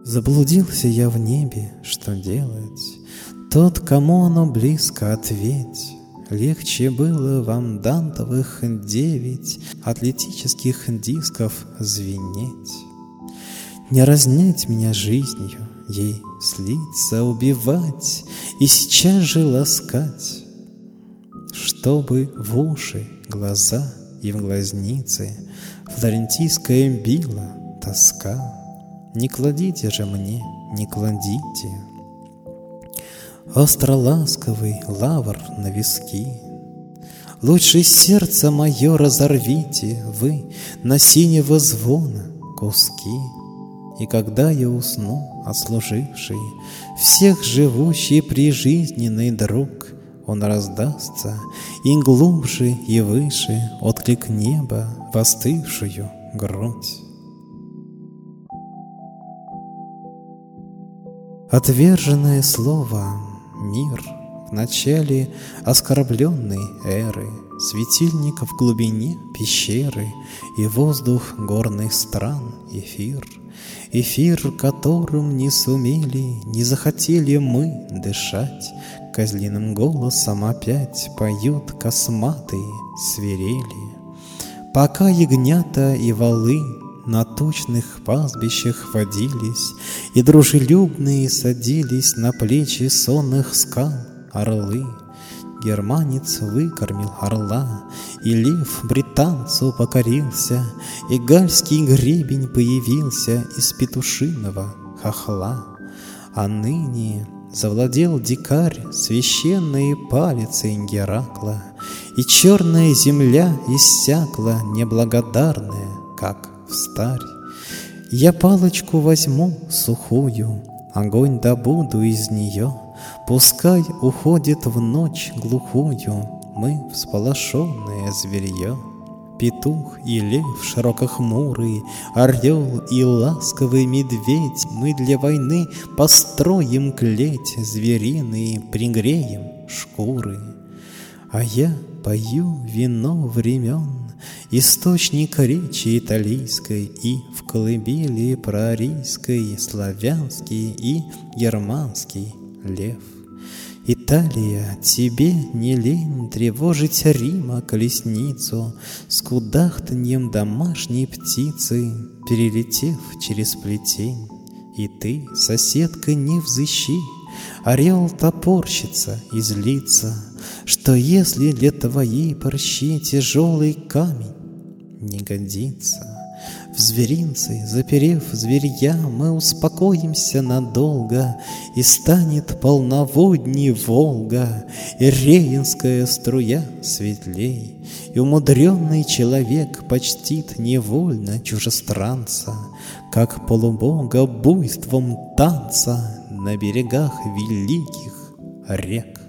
Заблудился я в небе, что делать? Тот, кому оно близко, ответь. Легче было вам дантовых 9 атлетических дисков звенеть. Не разнять меня жизнью, ей слиться, убивать и сейчас же ласкать, чтобы в уши, глаза и в глазницы флорентийская била тоска. Не кладите же мне, не кладите остро-ласковый лавр на виски. Лучше сердце мое разорвите вы на синего звона куски. И когда я усну, отслуживший всех живущий прижизненный друг, он раздастся и глубже, и выше отклик неба в остывшую грудь. Отверженное слово «мир» в начале оскорбленной эры, светильник в глубине пещеры и воздух горных стран эфир, эфир, которым не сумели, не захотели мы дышать, козлиным голосом опять поют косматые свирели. Пока ягнята и валы на тучных пастбищах водились, и дружелюбные садились на плечи сонных скал орлы, германец выкормил орла, и лев британцу покорился, и гальский гребень появился из петушиного хохла. А ныне завладел дикарь священной палицей Геракла, и черная земля иссякла неблагодарная, как встарь. Я палочку возьму сухую, огонь добуду из нее, пускай уходит в ночь глухую мы всполошенное зверье. Петух и лев широкохмурый, орел и ласковый медведь, мы для войны построим клеть звериные, пригреем шкуры. А я пою вино времен, источник речи италийской, и в колыбели проарийской славянский и германский лев. Италия, тебе не лень тревожить Рима колесницу с кудахтаньем домашней птицы, перелетев через плетень. И ты, соседка, не взыщи, орел топорщится и злится, что если для твоей порщи тяжелый камень не годится. В зверинце, заперев зверья, мы успокоимся надолго, и станет полноводней Волга, и рейнская струя светлей, и умудренный человек почтит невольно чужестранца, как полубога буйством танца на берегах великих рек.